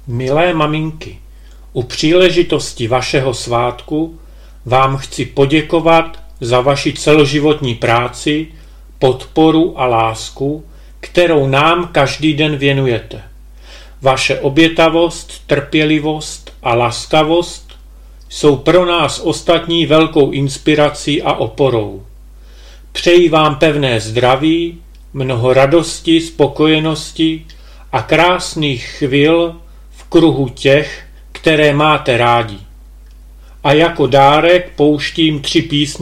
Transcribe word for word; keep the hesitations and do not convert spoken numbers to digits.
Milé maminky, u příležitosti vašeho svátku vám chci poděkovat za vaši celoživotní práci, podporu a lásku, kterou nám každý den věnujete. Vaše obětavost, trpělivost a laskavost jsou pro nás ostatní velkou inspirací a oporou. Přeji vám pevné zdraví, mnoho radosti, spokojenosti a krásných chvil v kruhu těch, které máte rádi. A jako dárek pouštím tři písničky